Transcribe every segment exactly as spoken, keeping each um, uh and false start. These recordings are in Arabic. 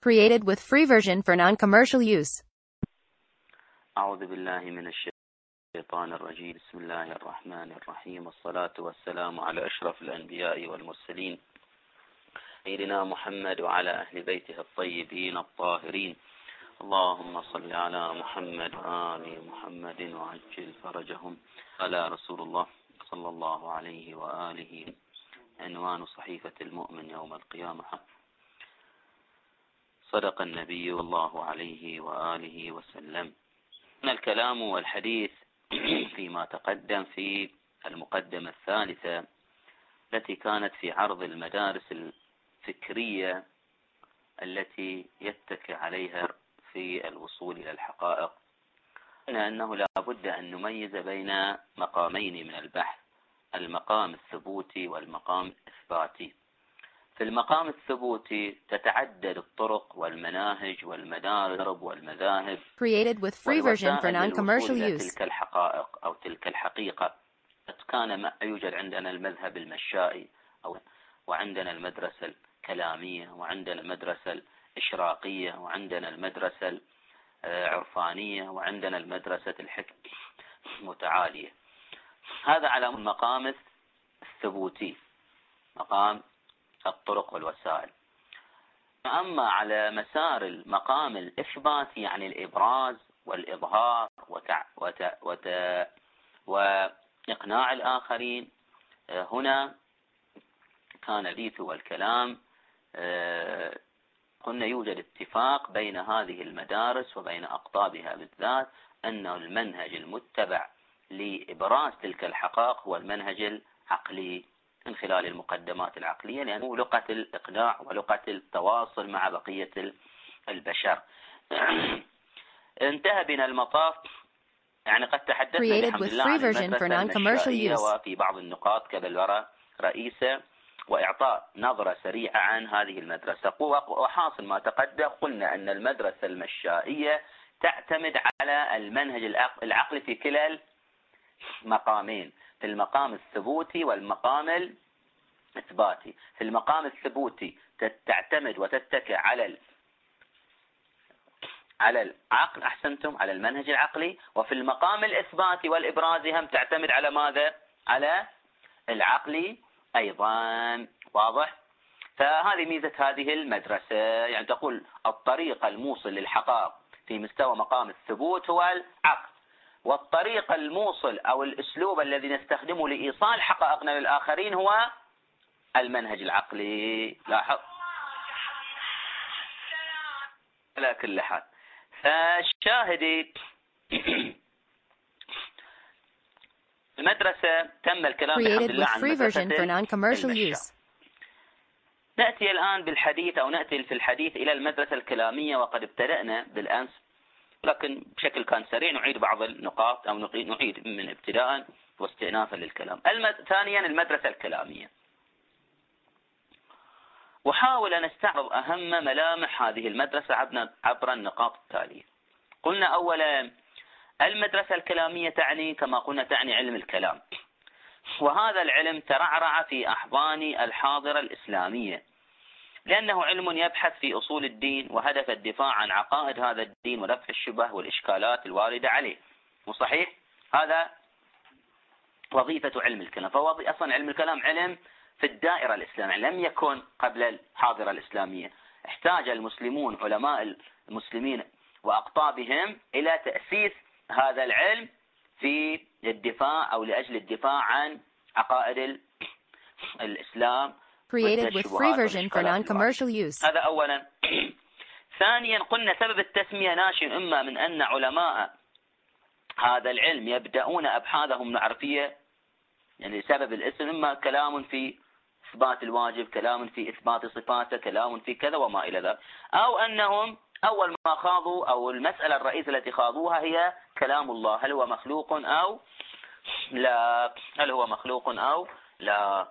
Created with free version for non-commercial use. أعوذ بالله من الشيطان الرجيم. بسم الله الرحمن الرحيم، والصلاة والسلام على أشرف الأنبياء والمرسلين سيدنا محمد وعلى أهل بيته الطيبين الطاهرين. اللهم صل على محمد وآل محمد وعجل فرجهم. على رسول الله صلى الله عليه وآله. عنوان صحيفة المؤمن يوم القيامة: صدق النبي الله عليه وآله وسلم. الكلام والحديث فيما تقدم في المقدمة الثالثة التي كانت في عرض المدارس الفكرية التي يتكئ عليها في الوصول إلى الحقائق، أنه لا بد أن نميز بين مقامين من البحث: المقام الثبوتي والمقام الإثباتي. في المقام الثبوتي تتعدد الطرق والمناهج والمدارس والمذاهب Created with free version for non-commercial use. تلك الحقائق أو تلك الحقيقة. كان ما يوجد عندنا المذهب المشائي أو وعندنا المدرسة الكلامية، وعندنا المدرسة الإشراقية، وعندنا المدرسة العرفانية، وعندنا المدرسة الحكم متعالية. هذا على المقام الثبوتي، مقام الطرق والوسائل. أما على مسار المقام الإثباتي، يعني الإبراز والإظهار وتع... وت... وت... وإقناع الآخرين، هنا كان الحديث والكلام قلنا يوجد اتفاق بين هذه المدارس وبين أقطابها بالذات أن المنهج المتبع لإبراز تلك الحقائق هو المنهج العقلي من خلال المقدمات العقلية، لأنه لغة الإقناع ولغة التواصل مع بقية البشر. انتهى بنا المطاف، يعني قد تحدثنا بحمد الله عن المدرسة المشائية وفي بعض النقاط كبلورة رئيسة، وإعطاء نظرة سريعة عن هذه المدرسة. وحاصل ما تقدم قلنا أن المدرسة المشائية تعتمد على المنهج العقلي في كلا المقامين، في المقام الثبوتي والمقام الإثباتي. في المقام الثبوتي تعتمد وتتكئ على على العقل، أحسنتم، على المنهج العقلي. وفي المقام الإثباتي والإبرازي هم تعتمد على ماذا؟ على العقل أيضا. واضح؟ فهذه ميزة هذه المدرسة، يعني تقول الطريق الموصل للحقائق في مستوى مقام الثبوت هو العقل، والطريق الموصل أو الأسلوب الذي نستخدمه لإيصال حقائقنا للآخرين هو المنهج العقلي. لاحظ على كل حال. فالشاهدي المدرسة تم الكلام الحمد لله عن مدرسة المشاء. نأتي الآن بالحديث أو نأتي في الحديث إلى المدرسة الكلامية، وقد ابتدأنا بالأمس لكن بشكل كان سريع. نعيد بعض النقاط أو نعيد من ابتداء واستئنافا للكلام. المد... ثانيا المدرسة الكلامية، وحاول أن استعرض أهم ملامح هذه المدرسة عبر النقاط التالية. قلنا أولا المدرسة الكلامية تعني كما قلنا تعني علم الكلام، وهذا العلم ترعرع في أحضان الحاضرة الإسلامية، لأنه علم يبحث في أصول الدين، وهدف الدفاع عن عقائد هذا الدين ورفع الشبه والإشكالات الواردة عليه. وصحيح هذا وظيفة علم الكلام. فهو أصلا علم الكلام علم في الدائرة الإسلامية، لم يكن قبل الحاضرة الإسلامية. احتاج المسلمون، علماء المسلمين وأقطابهم، إلى تأسيس هذا العلم في الدفاع أو لأجل الدفاع عن عقائد الإسلام. Created with free version for non-commercial use. هذا أولا. ثانيا قلنا سبب التسمية ناشئ إما من أن علماء هذا العلم يبدأون أبحاثهم المعرفية، يعني سبب الاسم إما كلام في إثبات الواجب، كلام في إثبات صفاته، كلام في كذا وما إلى ذلك، أو أنهم أول ما خاضوا أو المسألة الرئيسية التي خاضوها هي كلام الله، هل هو مخلوق أو لا، هل هو مخلوق أو لا،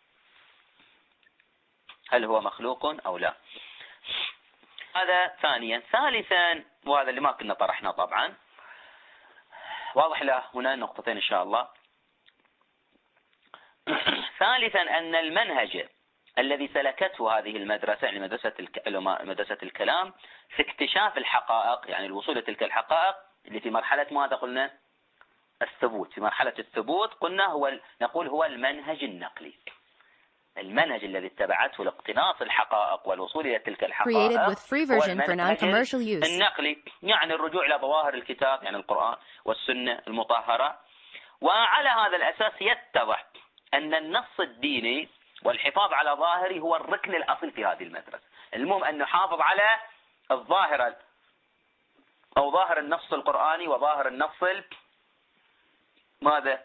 هل هو مخلوق أو لا. هذا ثانيا. ثالثا، وهذا اللي ما كنا طرحنا طبعا، واضح له هنا نقطتين إن شاء الله. ثالثا أن المنهج الذي سلكته هذه المدرسة، يعني مدرسة مدرسة الكلام، في اكتشاف الحقائق، يعني الوصول إلى تلك الحقائق اللي في مرحلة ماذا قلنا؟ الثبوت. في مرحلة الثبوت قلنا هو نقول هو المنهج النقلي، المنهج الذي اتبعته لاقتناص الحقائق والوصول إلى تلك الحقائق هو المنهج النقلي، يعني الرجوع إلى ظواهر الكتاب، يعني القرآن والسنة المطهرة. وعلى هذا الأساس يتضح أن النص الديني والحفاظ على ظاهره هو الركن الأصل في هذه المدرسة. المهم أن نحافظ على الظاهرة أو ظاهر النص القرآني وظاهر النص ماذا؟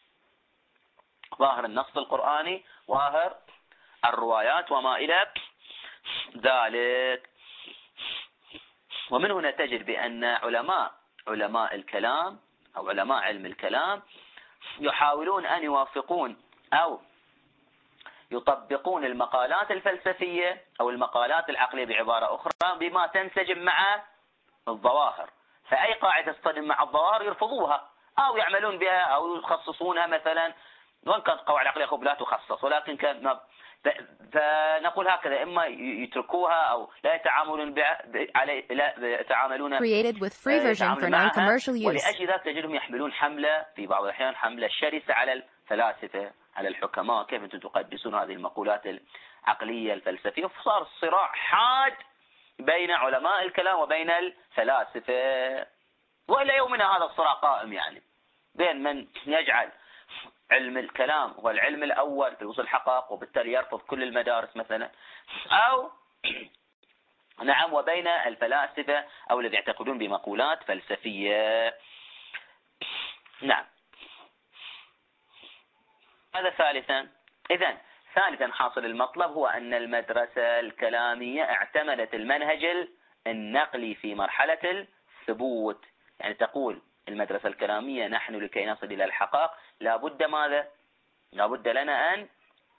ظاهر النص القرآني، ظاهر الروايات وما إلى ذلك. ومن هنا تجد بأن علماء علماء الكلام أو علماء علم الكلام يحاولون أن يوافقون أو يطبقون المقالات الفلسفية أو المقالات العقلية بعبارة أخرى بما تنسجم مع الظواهر. فأي قاعدة تصطدم مع الظواهر يرفضوها أو يعملون بها أو يخصصونها مثلا، وإن كانت قواعد عقلية لا تخصص، ولكن كان فنقول هكذا: إما يتركوها أو لا يتعاملون بها، لا يتعاملون created with free version for non-commercial use. ولأجل ذلك تجدهم يحملون حملة في بعض الأحيان حملة شرسة على الفلاسفة، على الحكماء، كيف أنتم تقدسون هذه المقولات العقلية الفلسفية. فصار الصراع حاد بين علماء الكلام وبين الفلاسفة، وإلى يومنا هذا الصراع قائم، يعني بين من يجعل علم الكلام هو العلم الأول في وصول الحقائق وبالتالي يرفض كل المدارس مثلا، أو نعم وبين الفلاسفة أو الذين يعتقدون بمقولات فلسفية. نعم. هذا ثالثا. إذن ثالثا حاصل المطلب هو أن المدرسة الكلامية اعتمدت المنهج النقلي في مرحلة الثبوت، يعني تقول المدرسة الكلامية: نحن لكي نصل إلى الحقائق لابد ماذا؟ لابد لنا أن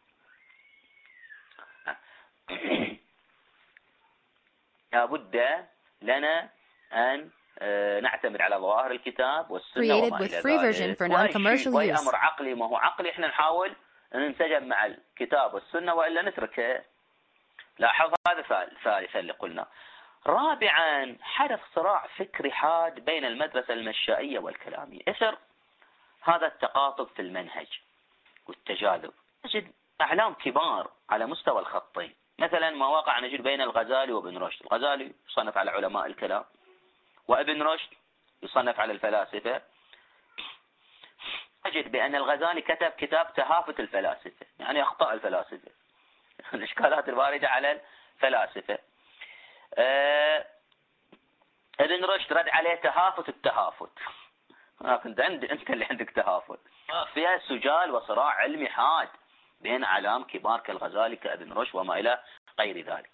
لابد لنا أن نعتمد على ظواهر الكتاب والسنة وما إلى ذلك. وأي أمر عقلي ما هو عقلي إحنا نحاول أن ننسجم مع الكتاب والسنة وإلا نتركه. لاحظ هذا ثالثا اللي قلنا. رابعا حدث صراع فكري حاد بين المدرسة المشائية والكلامية إثر هذا التقاطب في المنهج والتجاذب. نجد أعلام كبار على مستوى الخطين، مثلا ما وقع نجد بين الغزالي وابن رشد. الغزالي يصنف على علماء الكلام، وابن رشد يصنف على الفلاسفة. نجد بأن الغزالي كتب كتاب تهافت الفلاسفة، يعني أخطاء الفلاسفة، الإشكالات الواردة على الفلاسفة. أه ابن رشد رد عليه تهافت التهافت. انت عند انت اللي عندك تهافت. فيها سجال وصراع علمي حاد بين اعلام كبار كالغزالي كابن رشد وما الى غير ذلك.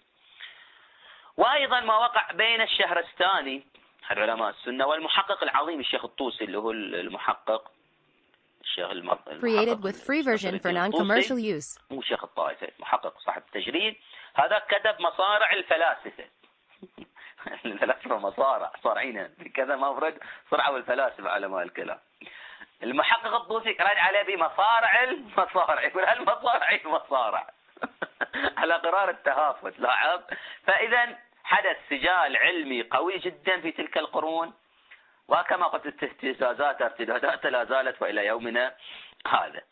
وايضا ما وقع بين الشهرستاني احد علماء السنه والمحقق العظيم الشيخ الطوسي، اللي هو المحقق الشيخ المحقق created with free version for non-commercial use. مو شيخ الطائفه، محقق صاحب التجريد. هذا كتب مصارع الفلاسفه. الفلاسفة مصارع صارعين كذا مفرد صرعوا الفلاسفة علماء الكلام. المحقق الطوسي رد عليه بمصارع المصارع، يقول المصارع المصارع على قرار التهافت. لاحظ. فإذا حدث سجال علمي قوي جدا في تلك القرون، وكما قلت اهتزازات ارتدادات لا زالت وإلى يومنا هذا.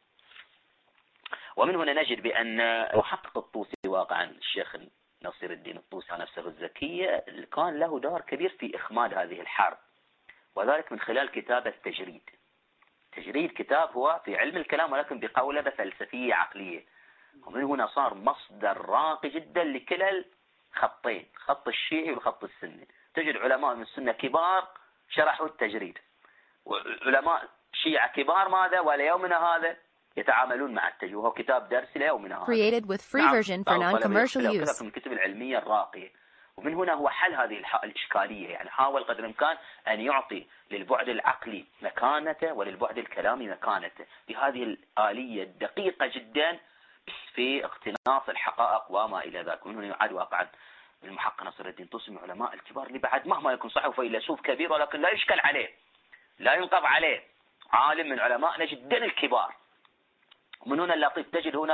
ومن هنا نجد بأن المحقق الطوسي واقعا الشيخ نصير الدين الطوسي نفسه الزكية كان له دور كبير في إخماد هذه الحرب، وذلك من خلال كتابة تجريد. تجريد كتاب هو في علم الكلام ولكن بقولبة فلسفية عقلية، ومن هنا صار مصدر راقي جدا لكلا الخطين، خط الشيعي والخط السني. تجد علماء من السنة كبار شرحوا التجريد، وعلماء شيعة كبار ماذا وليومنا هذا يتعاملون مع التجريد، وهو كتاب درسي ليومنا هذا. created with free version for non-commercial use. من الكتب العلمية الراقية. ومن هنا هو حل هذه الإشكالية، يعني حاول قدر الإمكان أن يعطي للبعد العقلي مكانته وللبعد الكلامي مكانته بهذه الآلية الدقيقة جدا في اقتناص الحقائق وما إلى ذلك. ومن هنا يعاد واقعا المحقق نصر الدين الطوسي من علماء الكبار اللي بعد مهما يكون صحيح فيلسوف كبير ولكن لا يشكل عليه، لا ينقض عليه، عالم من علمائنا جدا الكبار. ومن هنا اللطيف تجد هناك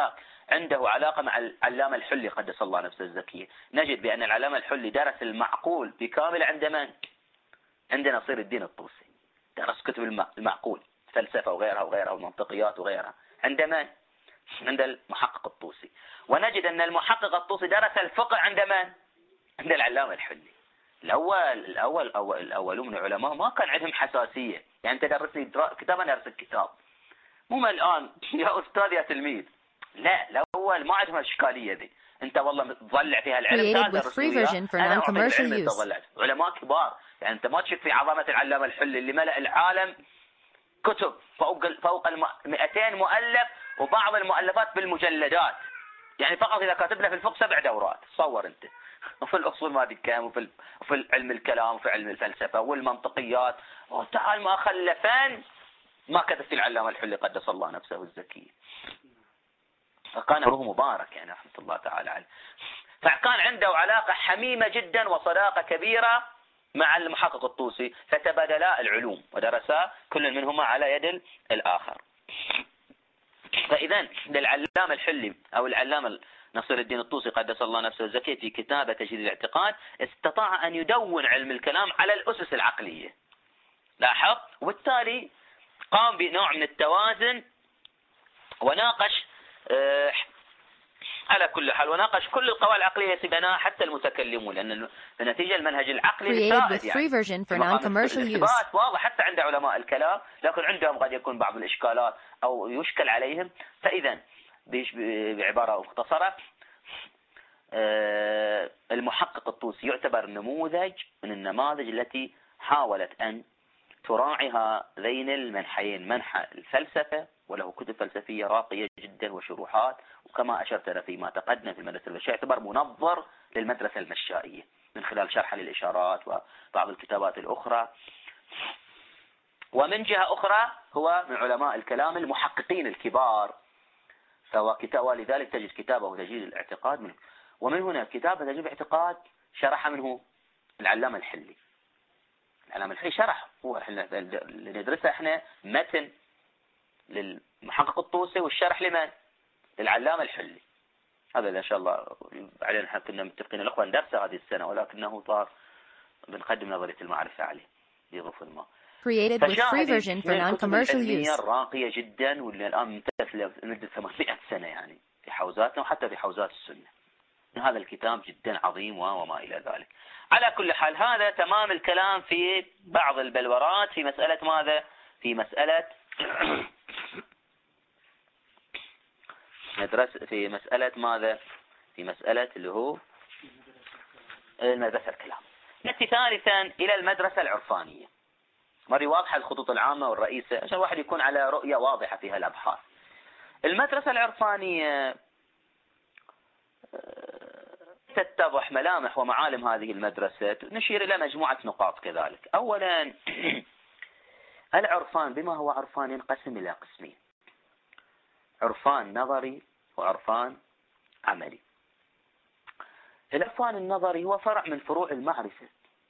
عنده علاقة مع العلامة الحلي قدس الله نفسه الزكية. نجد بأن العلامة الحلي درس المعقول بكامله عند من؟ عند نصير الدين الطوسي. درس كتب المعقول، فلسفة وغيرها وغيرها والمنطقيات وغيرها. عند من؟ عند المحقق الطوسي. ونجد أن المحقق الطوسي درس الفقه عند من؟ عند العلامة الحلي. الأول الأول الأول الأولون من العلماء ما كان عندهم حساسية، يعني أنت درسني كتاب أنا أدرس الكتاب، مو الآن يا أستاذ يا تلميذ. لا، الأول ما عندهم الإشكالية دي. أنت والله تضلع فيها العلم درسني أنا أعطيك العلم تضلع. علماء كبار، يعني أنت ما تشوف في عظمة العلامة الحلي اللي ملأ العالم كتب فوق فوق مئتين مؤلف، وبعض المؤلفات بالمجلدات. يعني فقط إذا كاتب له في الفقه سبع دورات، تصور أنت، وفي الأصول ما أدري كم، وفي وفي علم الكلام وفي علم الفلسفة والمنطقيات. وتعال ما خلفان ما كتب في العلامة الحلي قدس الله نفسه الزكي. فكان عمره مبارك يعني رحمة الله تعالى عليه. فكان عنده علاقة حميمة جدا وصداقة كبيرة مع المحقق الطوسي، فتبادلا العلوم ودرسا كل منهما على يد الآخر. فإذا للعلامة الحلي أو العلامة نصير الدين الطوسي قدس الله نفسه الزكي في كتابة تجديد الاعتقاد استطاع أن يدون علم الكلام على الأسس العقلية. لاحظ، وبالتالي قام بنوع من التوازن وناقش أه على كل حال وناقش كل القواعد العقلية يسبناها حتى المتكلمون، لأن النتيجة المنهج العقلي سائد يعني واضح حتى عند علماء الكلام، لكن عندهم قد يكون بعض الإشكالات أو يشكل عليهم. فإذا بعبارة مختصرة أه المحقق الطوسي يعتبر نموذج من النماذج التي حاولت أن تراعي هذين المنحيين، منحى الفلسفة وله كتب فلسفية راقية جدا وشروحات، وكما أشرت فيما تقدم في المدرسة المشائية يعتبر منظر للمدرسة المشائية من خلال شرحه للإشارات وبعض الكتابات الأخرى. ومن جهة أخرى هو من علماء الكلام المحققين الكبار، ولذلك تجد كتابه تجديد الاعتقاد منه. ومن هنا كتابه تجديد الاعتقاد شرح منه العلامة الحلي. العلامة الحلي شرح، هو اللي ندرسه احنا متن للمحقق الطوسي والشرح لمن؟ للعلامة الحلي. هذا إن شاء الله علينا نحن كنا متفقين الأخوة ندرسه هذه السنة، ولكنه طار بنقدم نظرية المعرفة عليه يضيف الماء. Created with free version for non-commercial use. راقية جدا، واللي الآن ممتثلة لمدة ثمانمائة سنة يعني في حوزاتنا وحتى في حوزات السنة. هذا الكتاب جدا عظيم وما إلى ذلك. على كل حال هذا تمام الكلام في بعض البلورات في مسألة ماذا؟ في مسألة مدرسة في مسألة ماذا؟ في مسألة اللي هو المدرسة الكلام. نأتي ثالثا إلى المدرسة العرفانية. مرة واضحة الخطوط العامة والرئيسة عشان الواحد يكون على رؤية واضحة في هالأبحاث. المدرسة العرفانية تتضح ملامح ومعالم هذه المدرسة، نشير إلى مجموعة نقاط كذلك. أولا العرفان بما هو عرفان ينقسم إلى قسمين: عرفان نظري وعرفان عملي. العرفان النظري هو فرع من فروع المعرفة،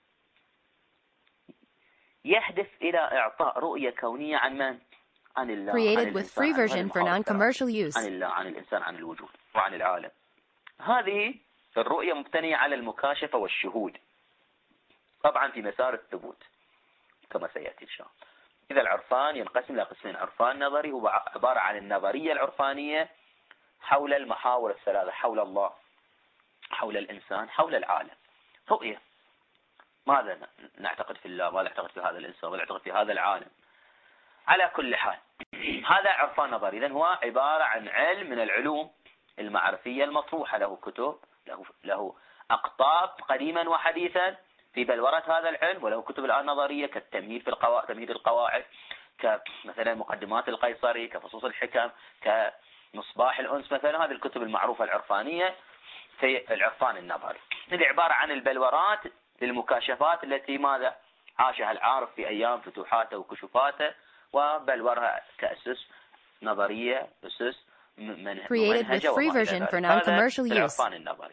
يهدف إلى إعطاء رؤية كونية عن من؟ عن الله، Created عن with free version for non-commercial use. عن الله، عن الإنسان، عن الوجود وعن العالم. هذه الرؤية مبتنية على المكاشفة والشهود، طبعا في مسار الثبوت كما سيأتي إن شاء الله. إذا العرفان ينقسم إلى قسمين: عرفان نظري هو عبارة عن النظرية العرفانية حول المحاور الثلاثة، حول الله، حول الإنسان، حول العالم. رؤية ماذا نعتقد في الله، ماذا نعتقد في هذا الإنسان، ماذا نعتقد في هذا العالم. على كل حال هذا عرفان نظري. إذن هو عبارة عن علم من العلوم المعرفية المطروحة، له كتب، له له أقطاب قديما وحديثا في بلورة هذا العلم، وله كتب الآن نظرية كالتمهيد في القواعد، تمهيد القواعد، كمثلا مقدمات القيصري، كفصوص الحكم، كمصباح الأنس مثلا. هذه الكتب المعروفة العرفانية في العرفان النظري. هذه عبارة عن البلورات للمكاشفات التي ماذا عاشها العارف في أيام فتوحاته وكشوفاته، وبلورها كأسس نظرية، أسس Created with free version for non-commercial use. العرفان النظري.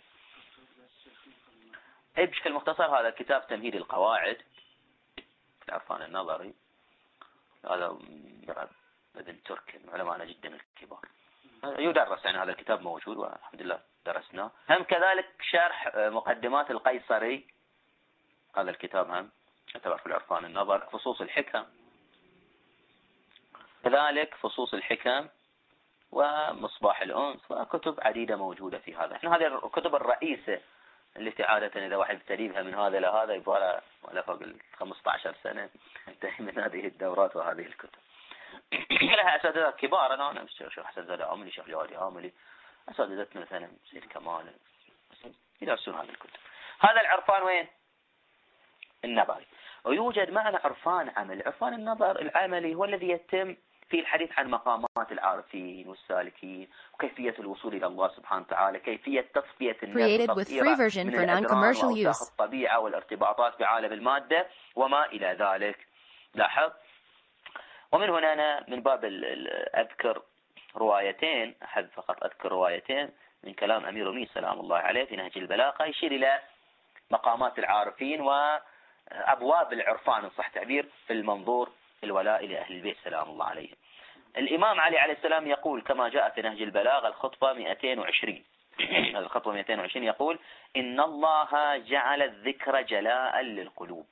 بشكل مختصر هذا كتاب تمهيد القواعد العرفان النظري، هذا ابن ترك من علماءنا جدا الكبار. يدرس، يعني هذا الكتاب موجود والحمد لله درسناه. هم كذلك شرح مقدمات القيصري، هذا الكتاب هم يعتبر في العرفان النظر. فصوص الحكم كذلك، فصوص الحكم ومصباح الأنس، وكتب عديدة موجودة في هذا. احنا هذه الكتب الرئيسة التي عادة إذا واحد ابتديها من هذا لهذا يبغى له فوق ال خمسة عشر سنة انتهي من هذه الدورات وهذه الكتب. لها أساتذة كبار، أنا أنا الشيخ حسن زاد عاملي، الشيخ جوادي عاملي، أساتذتنا مثلا سيد كمال يدرسون هذه الكتب. هذا العرفان وين؟ النظري. ويوجد معنا عرفان عملي. عرفان النظر العملي هو الذي يتم في الحديث عن مقامات العارفين والسالكين وكيفية الوصول إلى الله سبحانه وتعالى، كيفية تصفية النفس من الأدران وأوساخ الطبيعة والارتباطات بعالم المادة وما إلى ذلك. لاحظ. ومن هنا أنا من باب أذكر روايتين، أحب فقط أذكر روايتين من كلام أمير المؤمنين سلام الله عليه في نهج البلاغة، يشير إلى مقامات العارفين وأبواب العرفان إن صح تعبير في المنظور الولاء لأهل البيت سلام الله عليهم. الإمام علي عليه السلام يقول كما جاء في نهج البلاغة الخطبة مئتين وعشرين الخطبة مئتين وعشرين يقول: إن الله جعل الذكر جلاء للقلوب.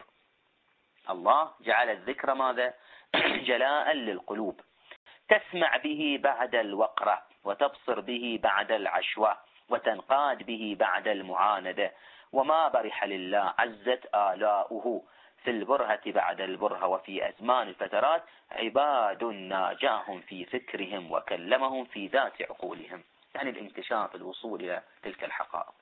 الله جعل الذكر ماذا؟ جلاء للقلوب، تسمع به بعد الوقرة، وتبصر به بعد العشوة، وتنقاد به بعد المعاندة، وما برح لله عزت آلاؤه في البرهة بعد البرهة، وفي أزمان الفترات عباد ناجاهم في فكرهم وكلمهم في ذات عقولهم، يعني الانتشاف الوصول إلى تلك الحقائق.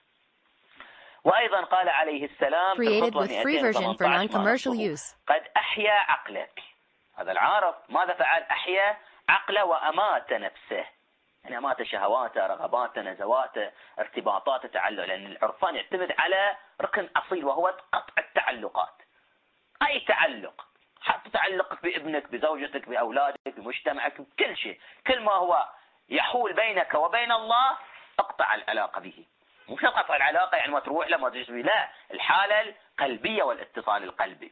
وأيضا قال عليه السلام في الخطوة مئتين وثمانية عشر: قد أحيا عقله. هذا العارف ماذا فعل؟ أحيا عقله وأمات نفسه، يعني أمات شهواته، رغباته، نزواته، ارتباطاته، تعلق، لأن العرفان يعتمد على ركن أصيل وهو قطع التعلقات. أي تعلق، حتى تعلقك بابنك، بزوجتك، بأولادك، بمجتمعك، بكل شيء، كل ما هو يحول بينك وبين الله اقطع العلاقة به. مش قطع العلاقة يعني ما تروح له ما تجلس، لا، الحالة القلبية والاتصال القلبي،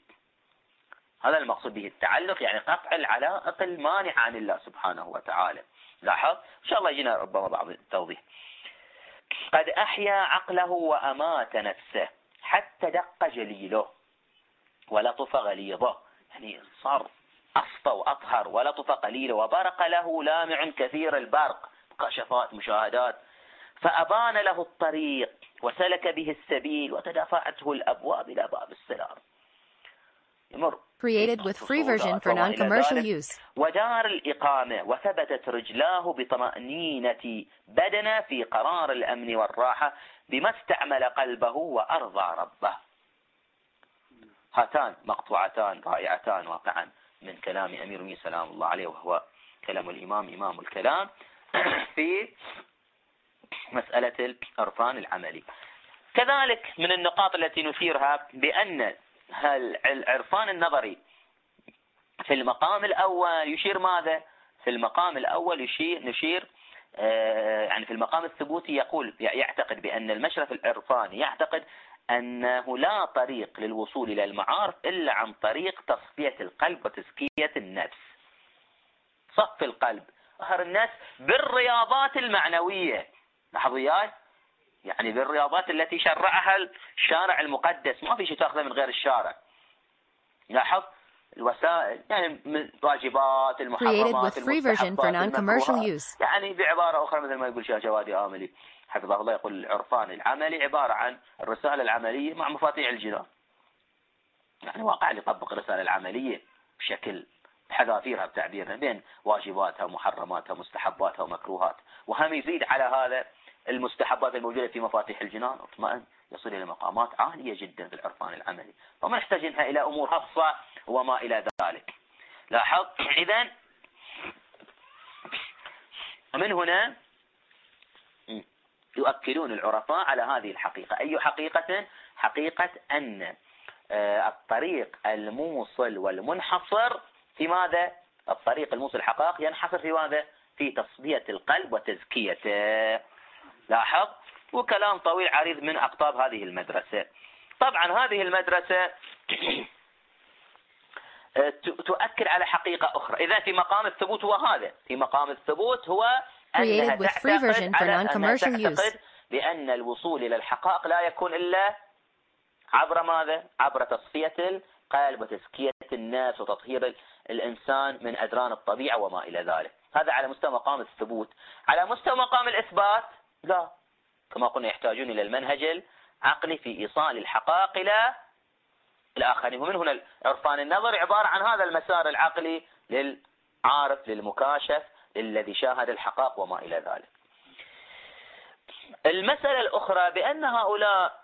هذا المقصود به التعلق، يعني قطع العلائق المانعة عن الله سبحانه وتعالى. لاحظ، إن شاء الله يجينا ربما بعض التوضيح. قد أحيا عقله وأمات نفسه حتى دق جليله ولطف غليظه، يعني صار أسطى وأطهر، ولطف قليله، وبرق له لامع كثير البرق، كشفات مشاهدات، فأبان له الطريق وسلك به السبيل، وتدافعته الأبواب إلى باب السلام. يمر Created with free version for non-commercial use. ودار الإقامة، وثبتت رجلاه بطمأنينة بدنه في قرار الأمن والراحة، بما استعمل قلبه وأرضى ربه. هاتان مقطوعتان رائعتان واقعا من كلام أمير المؤمنين سلام الله عليه، وهو كلام الإمام إمام الكلام في مسألة العرفان العملي. كذلك من النقاط التي نشيرها بأن العرفان النظري في المقام الأول يشير ماذا؟ في المقام الأول يشير نشير آه يعني في المقام الثبوتي يقول يعتقد بأن المشرف العرفاني يعتقد أنه لا طريق للوصول إلى المعارف إلا عن طريق تصفية القلب وتزكية النفس. صف القلب، أهر الناس بالرياضات المعنوية. لاحظوا وياي، يعني بالرياضات التي شرعها الشارع المقدس، ما في شيء تأخذه من غير الشارع. لاحظ الوسائل، يعني الواجبات، المحرمات، المستحبات، يعني بعبارة أخرى مثل ما يقول شيخ جوادي عاملي حفظه الله، يقول العرفان العملي عبارة عن الرسالة العملية مع مفاتيح الجنان. يعني واقع اللي يطبق الرسالة العملية بشكل بحذافيرها بتعبيرنا بين واجباتها ومحرماتها ومستحباتها ومكروهات، وهم يزيد على هذا المستحبات الموجودة في مفاتيح الجنان، اطمئن يصل إلى مقامات عالية جدا في العرفان العملي، وما نحتاجها إلى أمور خاصة وما إلى ذلك. لاحظ إذن من هنا يؤكدون العرفاء على هذه الحقيقة. أي حقيقة؟ حقيقة أن الطريق الموصل والمنحصر في ماذا؟ الطريق الموصل الحقائق ينحصر في ماذا؟ في تصفية القلب وتزكيته. لاحظ، وكلام طويل عريض من أقطاب هذه المدرسة. طبعا هذه المدرسة تؤكد على حقيقة أخرى. إذا في مقام الثبوت هو هذا، في مقام الثبوت هو أنها with free version for تعتقد, non-commercial use. تعتقد بأن الوصول إلى الحقائق لا يكون إلا عبر ماذا؟ عبر تصفية القلب وتزكية النفس وتطهير الإنسان من أدران الطبيعة وما إلى ذلك. هذا على مستوى مقام الثبوت. على مستوى مقام الإثبات لا، كما قلنا يحتاجون إلى المنهج العقلي في إيصال الحقائق إلى الآخرين. ومن هنا عرفان النظر عبارة عن هذا المسار العقلي للعارف للمكاشف للذي شاهد الحقائق وما إلى ذلك. المسألة الأخرى بأن هؤلاء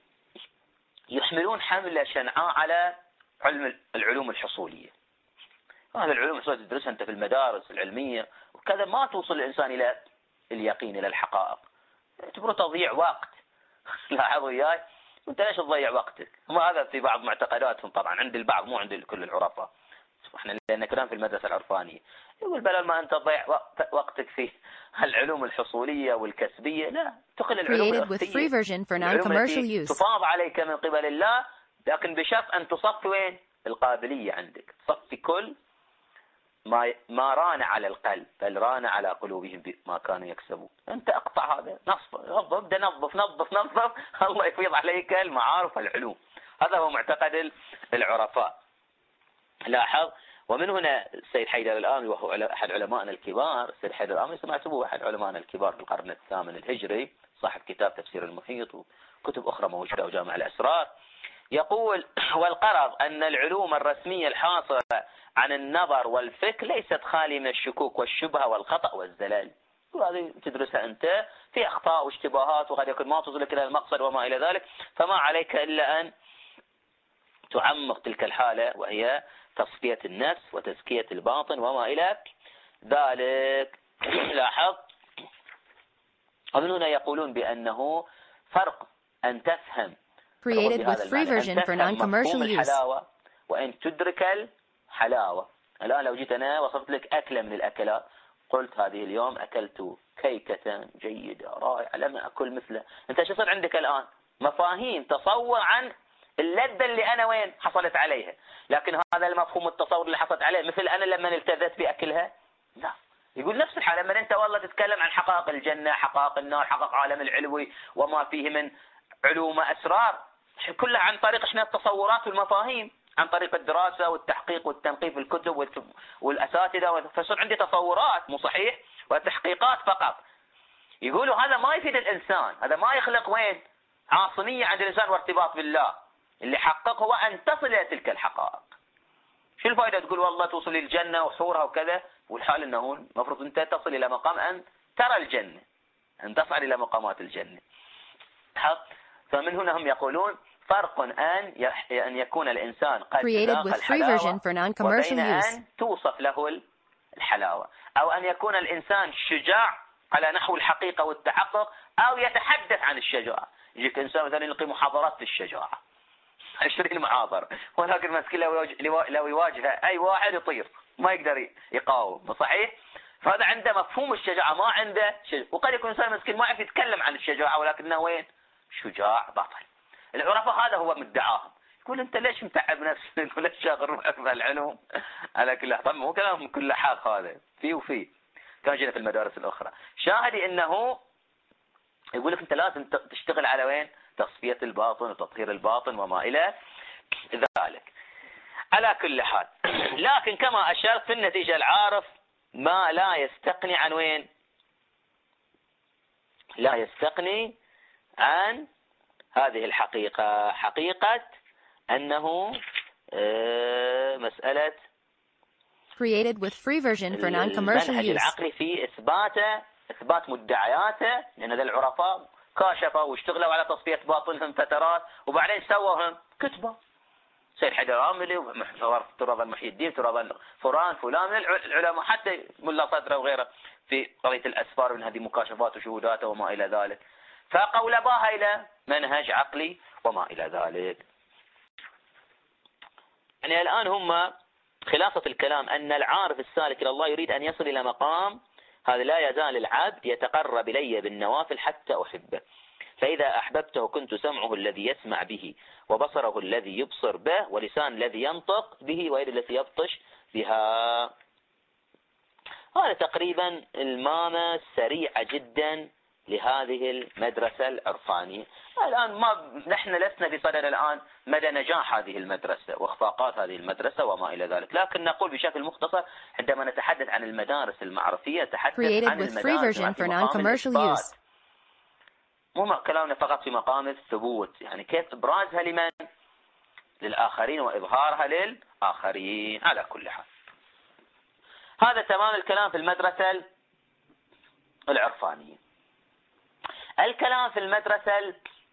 يحملون حملة شنعاء على علم العلوم الحصولية. هذا العلوم الحصولية تدرسها أنت في المدارس العلمية وكذا، ما توصل الإنسان إلى اليقين إلى الحقائق، تعتبره تضييع وقت. لاحظوا وياي، وانت ليش تضيع وقتك؟ هم هذا في بعض معتقداتهم طبعا، عند البعض مو عند كل العرفاء. احنا لان كلام في المدرسه العرفانيه يقول بدل ما انت تضيع وقتك في العلوم الحصوليه والكسبيه، لا، تقل العلوم الاختيه، العلوم التي تفاض عليك من قبل الله، لكن بشرط ان تصفي وين القابليه عندك، تصفي كل ما ما ران على القلب، بل ران على قلوبهم بما كانوا يكسبون. انت اقطع هذا، نصف نظف، ابدا نظف نظف نظف، الله يفيض عليك المعارف والعلوم. هذا هو معتقد العرفاء. لاحظ، ومن هنا السيد حيدر الآمري وهو احد علمائنا الكبار، السيد حيدر الآمري سمعتوه احد علمائنا الكبار في القرن الثامن الهجري، صاحب كتاب تفسير المحيط وكتب اخرى موجوده وجامع الاسرار، يقول: والقرض ان العلوم الرسميه الحاصله عن النظر والفكر ليست خالية من الشكوك والشبهة والخطأ والزلال. وهذه تدرسها أنت في أخطاء واشتباهات، وقد يكون ما توصلك إلى المقصد وما إلى ذلك، فما عليك إلا أن تعمق تلك الحالة وهي تصفية النفس وتزكية الباطن وما إلى ذلك. لاحظ، ومن هنا يقولون بأنه فرق أن تفهم created with free version for non-commercial use الحلاوة وأن تدرك حلاوة. الآن لو جيت أنا وصفت لك أكلة من الأكلات، قلت هذه اليوم أكلت كيكة جيدة رائعة لم أكل مثله، أنت شو صار عندك الآن؟ مفاهيم، تصور عن اللذة اللي أنا وين حصلت عليها، لكن هذا المفهوم التصور اللي حصلت عليه مثل أنا لما التذت بأكلها؟ لا. يقول نفس الحال لما أنت والله تتكلم عن حقائق الجنة، حقائق النار، حقائق عالم العلوي وما فيه من علوم أسرار، كلها عن طريق شنو التصورات والمفاهيم، عن طريق الدراسة والتحقيق والتنقيب في الكتب والأساتذة، فصار عندي تصورات مو صحيح وتحقيقات فقط. يقولوا هذا ما يفيد الإنسان، هذا ما يخلق وين عاصمية عند الإنسان وارتباط بالله. اللي حقق هو أن تصل إلى تلك الحقائق. شو الفائدة تقول والله توصل للجنة وحورها وكذا، والحال أنه المفروض أنت تصل إلى مقام أن ترى الجنة، أن تصل إلى مقامات الجنة. فمن هنا هم يقولون فرق أن أن يكون الإنسان قد ذاق الحلاوة وبين أن توصف له الحلاوة، أو أن يكون الإنسان شجاع على نحو الحقيقة والتحقق، أو يتحدث عن الشجاعة. يجيك إنسان مثلا يلقي محاضرات في الشجاعة عشرين محاضرة، ولكن مسكين لو يواجه أي واحد يطير ما يقدر يقاوم، صحيح؟ فهذا عنده مفهوم الشجاعة، ما عنده شجاعة. وقد يكون إنسان مسكين ما يعرف يتكلم عن الشجاعة ولكنه وين شجاع بطل. العرفاء هذا هو مدعاهم. يقول انت ليش متعب نفسك؟ يقول ليش شاغل روحك بالعلوم؟ على كل طبعا مو كلام كل حق، هذا فيه وفيه، كان جينا في المدارس الاخرى. شاهدي انه يقول لك انت لازم تشتغل على وين تصفية الباطن وتطهير الباطن وما الى ذلك. على كل حال، لكن كما اشرت في النتيجة العارف ما لا يستغني عن وين لا يستغني عن هذه الحقيقة، حقيقة أنه مسألة created with free version for non-commercial المنهج use العقلي في إثباته، إثبات مدعياته، لأن ذا العرفاء كاشفوا واشتغلوا على تصفية باطنهم فترات، وبعدين سووهم كتبة. سيد حيدر الآمري تراب محي الدين، تراب فران فلان من العلماء، حتى ملا صدره وغيره في قضية الأسفار من هذه مكاشفات وشهودات وما إلى ذلك، فقولباها إلى منهج عقلي وما إلى ذلك. يعني الآن هم خلاصة الكلام أن العارف السالك إلى الله يريد أن يصل إلى مقام هذا: لا يزال العبد يتقرب إلي بالنوافل حتى أحبه، فإذا أحببته كنت سمعه الذي يسمع به، وبصره الذي يبصر به، ولسان الذي ينطق به، ويد التي يبطش بها. هذا تقريبا المامة السريعة جدا لهذه المدرسة العرفانية. الآن ما نحن لسنا بصدد الآن مدى نجاح هذه المدرسة واخفاقات هذه المدرسة وما إلى ذلك، لكن نقول بشكل مختصر عندما نتحدث عن المدارس المعرفية تحدث عن المدارس في مقام الإثبات، مو كلامنا فقط في مقام الثبوت، يعني كيف إبرازها لمن؟ للآخرين وإظهارها للآخرين. على كل حال هذا تمام الكلام في المدرسة العرفانية. الكلام في المدرسة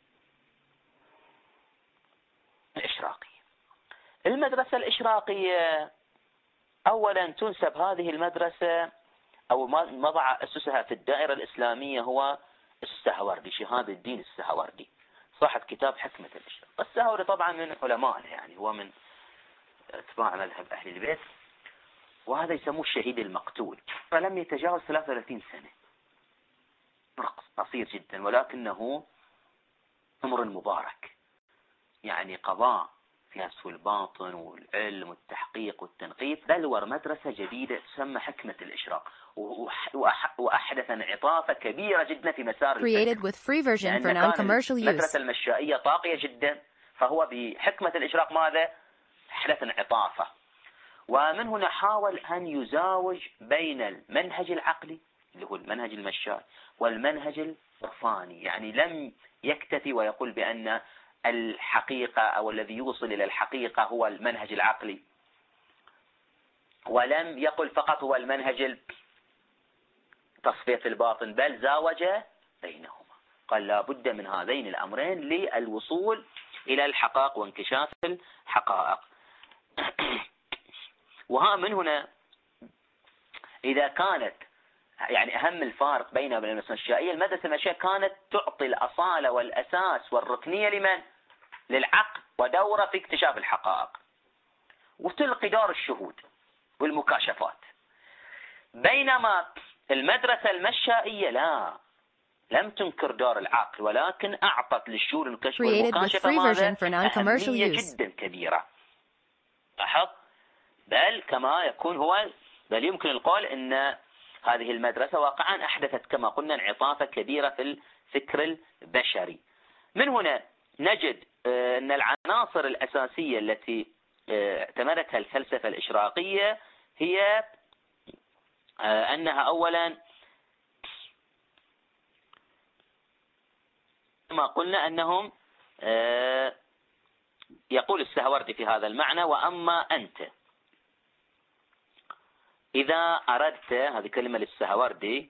الإشراقية. المدرسة الإشراقية أولا تنسب هذه المدرسة أو مضع أسسها في الدائرة الإسلامية هو السهوردي، شهاب الدين السهوردي صاحب كتاب حكمة الإشراق. السهوردي طبعا من علمائه، يعني هو من اتباع مذهب أهل البيت، وهذا يسموه الشهيد المقتول، فلم يتجاوز ثلاثة وثلاثين سنة، رقص قصير جدا، ولكنه أمر مبارك، يعني قضاء في نفس الباطن والعلم والتحقيق والتنقيب، بلور مدرسة جديدة تسمى حكمة الإشراق، وأحدث انعطافة كبيرة جدا في مسار Created with free version for non-commercial use. المدرسة المشائية طاقية جدا، فهو بحكمة الإشراق ماذا؟ أحدث انعطافة. ومن هنا حاول أن يزاوج بين المنهج العقلي اللي هو المنهج المشائي والمنهج العرفاني، يعني لم يكتفي ويقول بأن الحقيقة أو الذي يوصل إلى الحقيقة هو المنهج العقلي، ولم يقل فقط هو المنهج تصفية الباطن، بل زاوج بينهما، قال لا بد من هذين الأمرين للوصول إلى الحقائق وانكشاف الحقائق. وها من هنا إذا كانت يعني أهم الفارق بين المدرسة المشائية، المدرسة المشائية كانت تعطي الأصالة والأساس والركنية لمن؟ للعقل ودوره في اكتشاف الحقائق، وتلقي دور الشهود والمكاشفات، بينما المدرسة المشائية لا، لم تنكر دور العقل، ولكن أعطت للشهود والكشف والمكاشفة ماذا؟ أهمية جدا كبيرة. لاحظ، بل كما يكون هو بل يمكن القول أن هذه المدرسة واقعا أحدثت كما قلنا انعطافة كبيرة في الفكر البشري. من هنا نجد أن العناصر الأساسية التي اعتمدتها الفلسفة الإشراقية هي أنها أولا كما قلنا أنهم يقول السهوردي في هذا المعنى: وأما أنت إذا أردت، هذه كلمة للسهوردي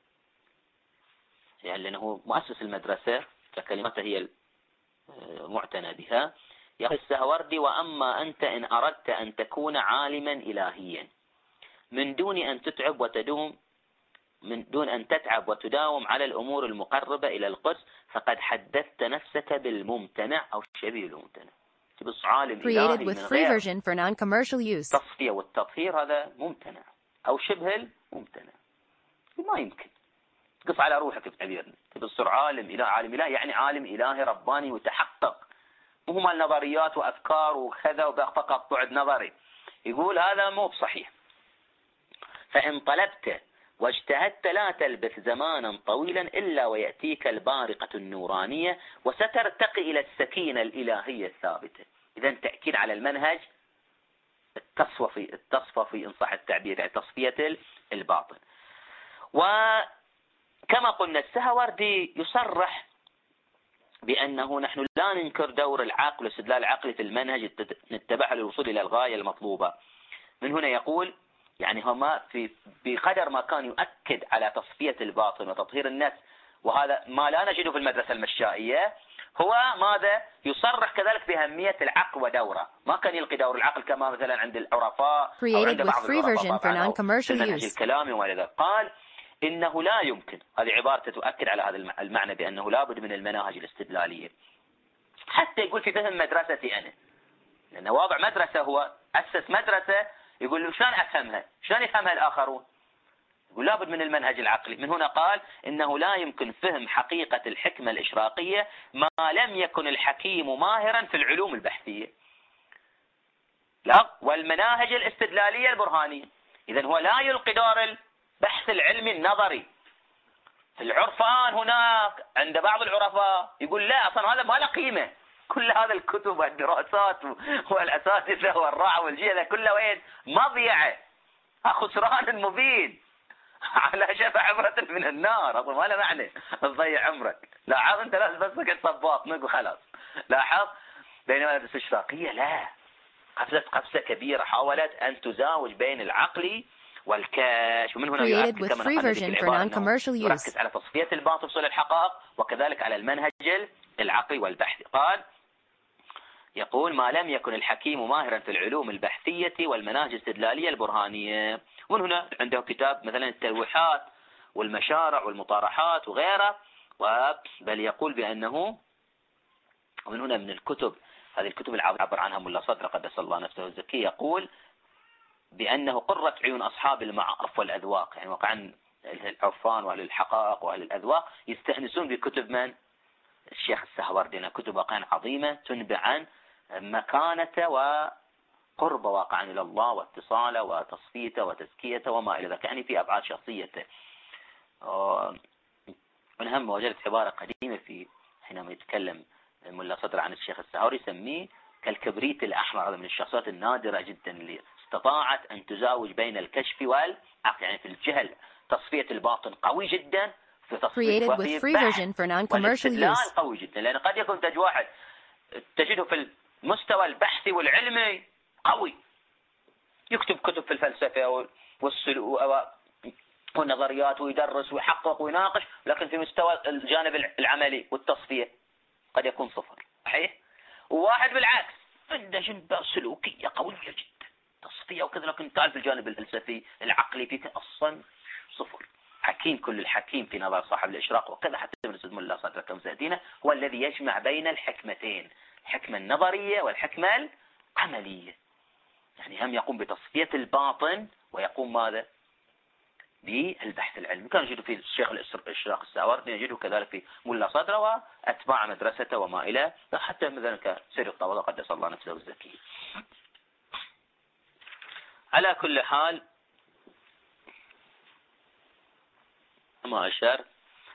يعني لأنه مؤسس المدرسة فكلمته هي المعتنى بها، يقول السهوردي: وأما أنت إن أردت أن تكون عالما إلهيا من دون أن تتعب وتدوم من دون أن تتعب وتداوم على الأمور المقربة إلى القدس، فقد حدثت نفسك بالممتنع أو شبيه الممتنع. تبص عالم إلهي من غير تصفية والتطهير، هذا ممتنع أو شبه الممتنع، ما يمكن. تقص على روحك بتعبيرنا، تبص عالم إله عالم إله يعني عالم إلهي رباني متحقق، مو مال نظريات وأفكار وكذا وفقط بعد نظري. يقول هذا مو بصحيح. فإن طلبت واجتهدت لا تلبث زمانا طويلا إلا ويأتيك البارقة النورانية وسترتقي إلى السكينة الإلهية الثابتة. إذن تأكيد على المنهج التصفي التصفي إن صح التعبير، يعني تصفية الباطن. وكما قلنا السهوردي يصرح بأنه نحن لا ننكر دور العقل والاستدلال العقلي في المنهج نتبعه للوصول إلى الغاية المطلوبة. من هنا يقول يعني هما في بقدر ما كان يؤكد على تصفية الباطن وتطهير النفس، وهذا ما لا نجده في المدرسة المشائية، هو ماذا؟ يصرح كذلك بأهمية العقل ودوره. ما كان يلقي دور العقل كما مثلا عند العرفاء أو عند بعض العرفاء في المنهج الكلامي وما ذلك. قال إنه لا يمكن، هذه عبارة تؤكد على هذا المعنى بأنه لا بد من المناهج الاستدلالية. حتى يقول في فهم مدرستي أنا، لأنه واضع مدرسة، هو أسس مدرسة، يقول له شلون أفهمها؟ شلون يفهمها الآخرون؟ يقول لابد من المنهج العقلي. من هنا قال إنه لا يمكن فهم حقيقة الحكمة الإشراقية ما لم يكن الحكيم ماهرا في العلوم البحثية لا والمناهج الاستدلالية البرهانية. إذن هو لا يلقي دور البحث العلمي النظري. في العرفان هناك عند بعض العرفاء يقول لا أصلا هذا ما له قيمة، كل هذا الكتب والدراسات والأساتذة والراعة والجيلة كله وين؟ مضيعة، خسران مبين على شفا عبرة من النار. أصلا ما له معنى تضيع عمرك. لاحظ أنت لازم بس كنت صباط نقول خلاص. لاحظ بينما الاستشراقية لا، قفزت قفزة كبيرة، حاولت أن تزاوج بين العقل والكاش. ومن هنا يؤكد كما نقل في العبارة يركز على تصفية الباطن وصول الحقائق، وكذلك على المنهج العقلي والبحثي. قال يقول ما لم يكن الحكيم ماهرا في العلوم البحثية والمناهج الاستدلالية البرهانية. ومن هنا عنده كتاب مثلا التلويحات والمشارع والمطارحات وغيره، بل يقول بأنه، ومن هنا من الكتب هذه الكتب اللي عبر عنها ملا صدر قدس الله نفسه الزكي، يقول بأنه قرة عيون أصحاب المعارف والأذواق، يعني وقعا العرفان وأهل الحقائق وأهل الأذواق يستأنسون بكتب من؟ الشيخ السهوردي. كتب واقعا عظيمة تنبع عن مكانته وقرب واقعا إلى الله واتصاله وتصفيته وتزكيته وما إلى ذلك، يعني في أبعاد شخصيته. من هم وجدت عبارة قديمة في حينما يتكلم ملا صدر عن الشيخ السهوردي يسميه كالكبريت الأحمر. هذا من الشخصيات النادرة جدا اللي استطاعت أن تزاوج بين الكشف والعقل، يعني في الجهل تصفية الباطن قوي جدا، في تصفية وفي والاستدلال قوي جدا. لأن قد يكون تجد واحد تجده في المستوى البحثي والعلمي قوي، يكتب كتب في الفلسفة والنظريات ويدرس ويحقق ويناقش، لكن في مستوى الجانب العملي والتصفية قد يكون صفر. صحيح؟ وواحد بالعكس عنده جنبة سلوكية قوية جدا، تصفية وكذا، لكن تعرف الجانب الفلسفي العقلي فيك أصلا صفر. حكيم كل الحكيم في نظر صاحب الإشراق، وكذا حتى ابن سيد ملا صدر كما سيأتينا هو الذي يجمع بين الحكمتين، الحكمة النظرية والحكمة العملية. يعني هم يقوم بتصفية الباطن ويقوم ماذا؟ بالبحث العلمي. كان يجده في الشيخ الإشراق السهوردي، يجده كذلك في ملا صدر وأتباع مدرسته وما إلى، حتى مثلا كسير الطاوله قدس الله نفسه الزكي. على كل حال ما أشار.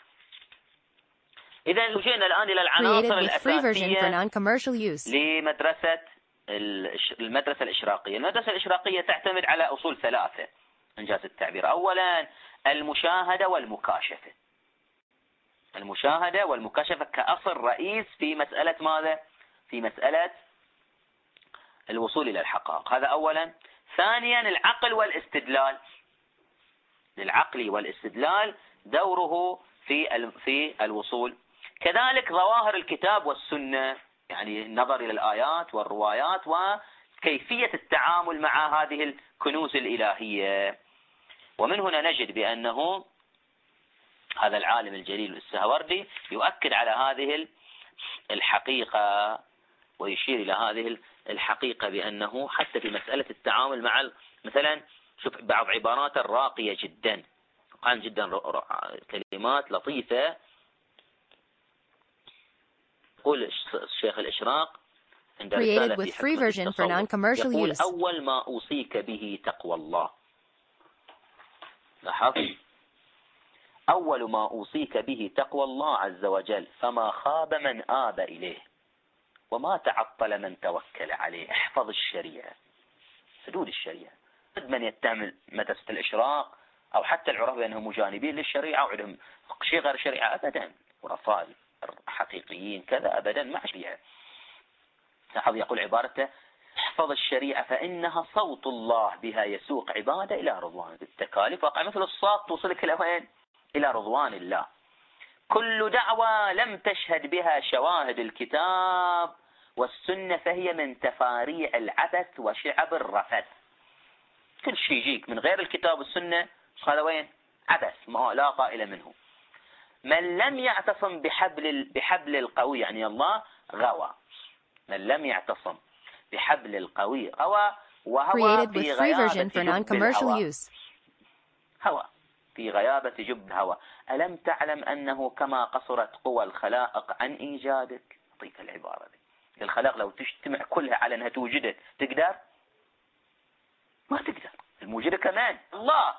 إذا لجينا الآن إلى العناصر الأساسية لمدرسة المدرسة الإشراقية. المدرسة الإشراقية تعتمد على أصول ثلاثة إنجاز التعبير. أولا المشاهدة والمكاشفة. المشاهدة والمكاشفة كأصل رئيس في مسألة ماذا؟ في مسألة الوصول إلى الحقائق. هذا أولا. ثانيا العقل والاستدلال. للعقل والاستدلال دوره في في الوصول. كذلك ظواهر الكتاب والسنة، يعني النظر إلى الآيات والروايات وكيفية التعامل مع هذه الكنوز الإلهية. ومن هنا نجد بأنه هذا العالم الجليل السهوردي يؤكد على هذه الحقيقة ويشير إلى هذه الحقيقة بأنه حتى في مسألة التعامل مع مثلا شوف بعض عبارات راقية جدا عن جدا كلمات لطيفة. يقول الشيخ الإشراق عند رسالة في حكمة التصوف، يقول أول ما أوصيك به تقوى الله. لاحظ أول ما أوصيك به تقوى الله عز وجل، فما خاب من آب إليه وما تعطل من توكل عليه. احفظ الشريعة، حدود الشريعة. من يتهم مدرسة الإشراق أو حتى العرف بأنهم مجانبين للشريعة وعندهم شيء غير الشريعة أبدا، ورفاء حقيقيين كذا أبدا مع شريعة. لاحظ يقول عبارته احفظ الشريعة فإنها صوت الله بها يسوق عباده إلى رضوان. التكاليف وقع مثل الصوت توصلك إلى وين؟ إلى رضوان الله. كل دعوة لم تشهد بها شواهد الكتاب والسنة فهي من تفاريع العبث وشعب الرفث. كل شيء يجيك من غير الكتاب والسنة هذا وين؟ عبث ما لا قائل منه. من لم يعتصم بحبل بحبل القوي يعني الله غوى. من لم يعتصم بحبل القوي غوى وهوى في غيابة جب الهوى. هوى في غيابة جب الهوى. ألم تعلم أنه كما قصرت قوى الخلائق عن إيجادك؟ أعطيك العبارة دي. الخلائق لو تجتمع كلها على أنها توجدك تقدر؟ ما تقدر. الموجودة كمان الله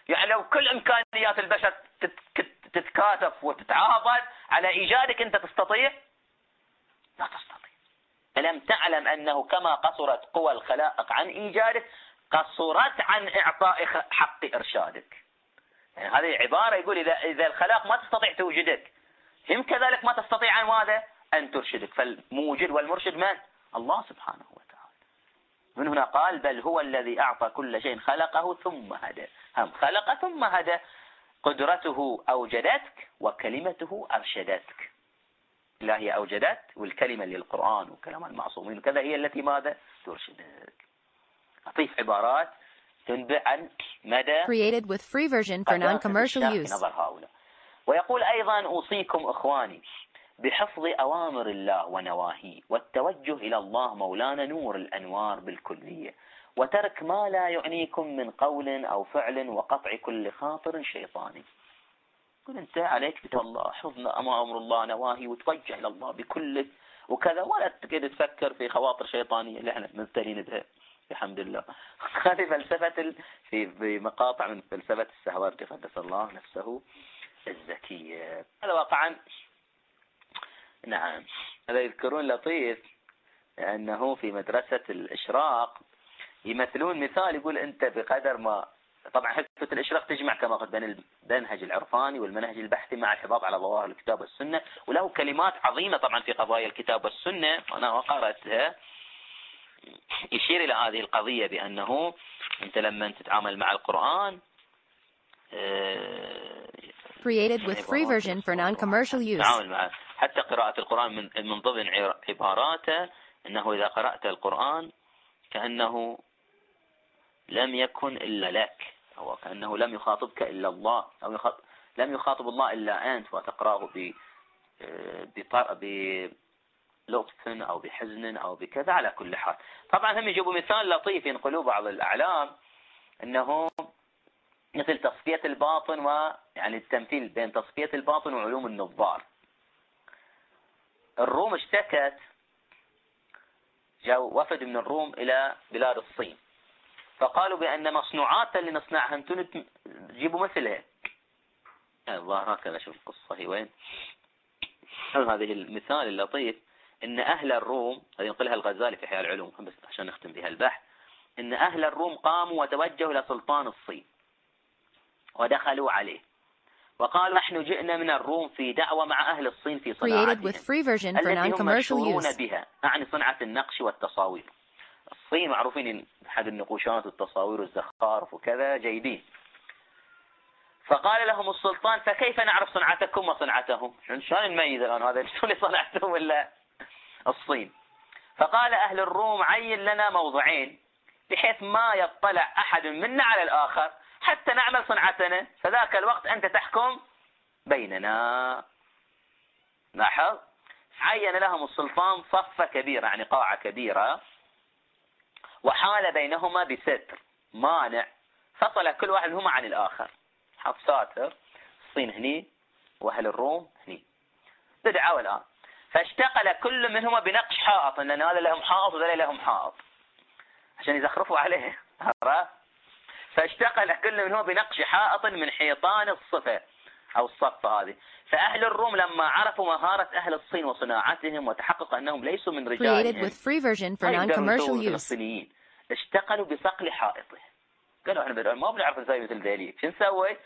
يعني لو كل إمكانيات البشر تتكاتف وتتعاضد على إيجادك أنت تستطيع؟ لا تستطيع. ألم تعلم أنه كما قصرت قوى الخلائق عن إيجادك قصرت عن إعطاء حق إرشادك. يعني هذه عبارة يقول إذا إذا الخلائق ما تستطيع توجدك هم كذلك ما تستطيع عن ماذا؟ أن ترشدك. فالموجد والمرشد من؟ الله سبحانه وتعالى. من هنا قال بل هو الذي أعطى كل شيء خلقه ثم هدى. هم خلق ثم هدى. قدرته أوجدتك وكلمته أرشدتك. الله هي أوجدت والكلمة للقرآن وكلام المعصومين وكذا هي التي ماذا؟ ترشدك. أضيف عبارات تنبئ عن مدى created with free version for non-commercial use. نظر هؤلاء. ويقول أيضا أوصيكم إخواني بحفظ أوامر الله ونواهيه والتوجه إلى الله مولانا نور الأنوار بالكلية وترك ما لا يعنيكم من قول أو فعل وقطع كل خاطر شيطاني. قل أنت عليك بتوجه الله حفظ أمر الله نواهي وتوجه إلى الله بكل وكذا ولا تقعد تفكر في خواطر شيطانية اللي احنا مبتلين بها بحمد الله. هذه فلسفة في بمقاطع من فلسفة السهوردي قدس الله نفسه الزكية. هذا واقعا نعم. هذا يذكرون لطيف أنه في مدرسة الإشراق يمثلون مثال يقول أنت بقدر ما طبعا حفظة الإشراق تجمع كما قلت بين المنهج العرفاني والمنهج البحثي مع الحفاظ على ظواهر الكتاب والسنة وله كلمات عظيمة طبعا في قضايا الكتاب والسنة وأنا قرأتها يشير إلى هذه القضية بأنه أنت لما تتعامل مع القرآن created with free version for non-commercial use. تعامل معه حتى قراءة القرآن من من ضمن عباراته أنه إذا قرأت القرآن كأنه لم يكن إلا لك أو كأنه لم يخاطبك إلا الله أو يخاطب لم يخاطب الله إلا أنت وتقرأه ب بلطف أو بحزن أو بكذا. على كل حال طبعا هم يجيبوا مثال لطيف ينقلوه بعض الأعلام أنه مثل تصفية الباطن ويعني التمثيل بين تصفية الباطن وعلوم النظار. الروم اشتكت جاء وفد من الروم إلى بلاد الصين فقالوا بأن مصنوعات اللي نصنعها انتم تجيبوا مثلها. الظاهر هكذا شوف القصة هي وين. هذه المثال اللطيف إن أهل الروم هذه ينقلها الغزالي في حياة العلوم بس عشان نختم بها البحث إن أهل الروم قاموا وتوجهوا إلى سلطان الصين ودخلوا عليه وقالوا نحن جئنا من الروم في دعوة مع أهل الصين في صناعتهم التي هم مشهورون بها أعني صنعة النقش والتصاوير. الصين معروفين أحد النقوشات والتصاوير والزخارف وكذا جيدين. فقال لهم السلطان فكيف نعرف صنعتكم وصنعتهم؟ شلون نميز الآن هذا شو اللي صنعتهم ولا الصين؟ فقال أهل الروم عين لنا موضعين بحيث ما يطلع أحد منا على الآخر حتى نعمل صنعتنا فذاك الوقت أنت تحكم بيننا. لاحظ عين لهم السلطان صفة كبيرة يعني قاعة كبيرة وحال بينهما بستر مانع فصل كل واحد منهما عن الآخر حط ساتر الصين هني وأهل الروم هني بدعوا الآن فاشتغل كل منهما بنقش حائط لأن هذا لهم حائط وذا لهم حائط عشان يزخرفوا عليه. فاشتغل كل منهما بنقش حائط من حيطان الصفة أو الصفة هذه. فأهل الروم لما عرفوا مهارة أهل الصين وصناعتهم وتحقق أنهم ليسوا من رجالهم الصينيين اشتغلوا بصقل حائطه. قالوا احنا ما بنعرف نسوي مثل ذلك شو نسوي؟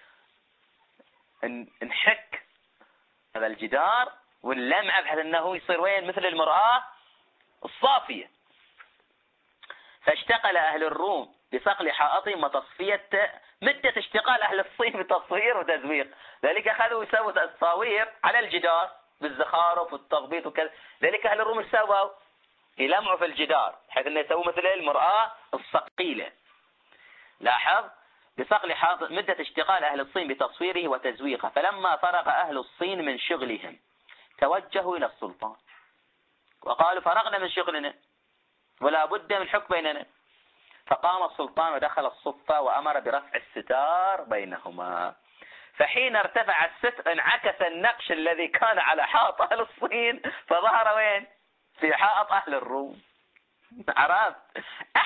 نحك هذا الجدار ونلمعه بحيث انه يصير وين مثل المرآة الصافية. فاشتغل أهل الروم بصقل حائطهم وتصفية مدة اشتغال أهل الصين بتصوير وتزويق. ذلك أخذوا يسووا تصاوير على الجدار بالزخارف والتغبيط وكذا. ذلك أهل الروم سووا يلمعوا في الجدار حيث أنه يسووا مثل المرآة الصقيلة. لاحظ بصقل حائط مدة اشتغال أهل الصين بتصويره وتزويقه. فلما فرغ أهل الصين من شغلهم توجهوا إلى السلطان وقالوا فرغنا من شغلنا ولا بد من حكم بيننا. فقام السلطان ودخل الصفة وأمر برفع الستار بينهما. فحين ارتفع الستر انعكس النقش الذي كان على حائط أهل الصين فظهر وين؟ في حائط أهل الروم. عرفت؟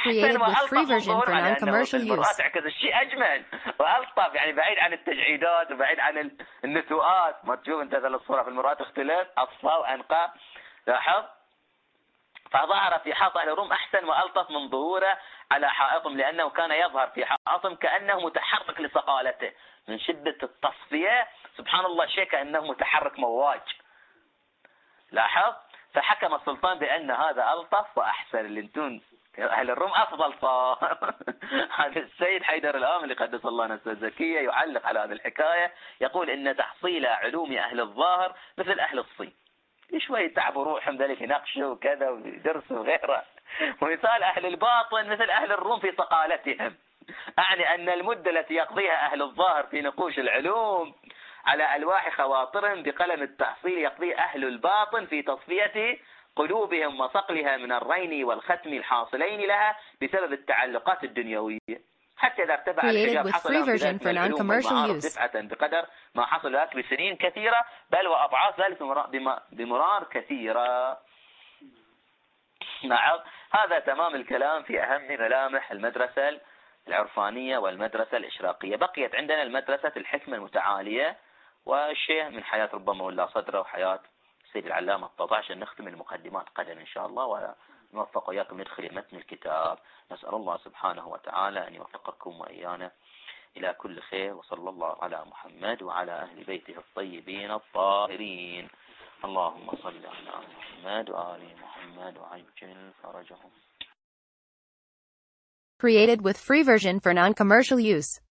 أحسن وألطف منظور على أنه non-commercial المرأة use. تعكس الشيء أجمل وألطف، يعني بعيد عن التجعيدات وبعيد عن النتوءات. ما تشوف أنت الصورة في المرأة تختلف أصفى وأنقى، لاحظ. فظهر في حائط أهل الروم أحسن وألطف من ظهوره على حائطهم، لأنه كان يظهر في حائطهم كأنه متحرك لصقالته من شدة التصفية. سبحان الله، شيء كأنه متحرك مواج، لاحظ. فحكم السلطان بأن هذا ألطف وأحسن، اللي انتم أهل الروم أفضل صار. هذا السيد حيدر الآملي قدس الله نفسه الزكية يعلق على هذه الحكاية، يقول إن تحصيل علوم أهل الظاهر مثل أهل الصين، شوي تعبوا روحهم ذلك يناقشوا وكذا ويدرسوا وغيره. ومثال أهل الباطن مثل أهل الروم في صقالتهم، أعني أن المدة التي يقضيها أهل الظاهر في نقوش العلوم على ألواح خواطرهم بقلم التحصيل يقضي أهل الباطن في تصفية قلوبهم وصقلها من الرين والختم الحاصلين لها بسبب التعلقات الدنيوية، حتى إذا ارتفع الحجاب حصل لهم بذلك من العلوم والمعارف دفعة بقدر ما حصل لك بسنين كثيرة، بل وأضعاف ذلك بمرار كثيرة. نعم، هذا تمام الكلام في أهم ملامح المدرسة العرفانية والمدرسة الإشراقية. بقيت عندنا المدرسة الحكمة المتعالية والشيء من حياة ربما ولا صدره وحياة سيد العلامة الطاطع، عشان نختم المقدمات قدم إن شاء الله ونوفق وإياكم ندخل متن الكتاب. نسأل الله سبحانه وتعالى أن يوفقكم وإيانا إلى كل خير، وصلى الله على محمد وعلى أهل بيته الطيبين الطاهرين. اللهم صل على محمد وآل محمد وعجل فرجهم. Created with free version for non-commercial use.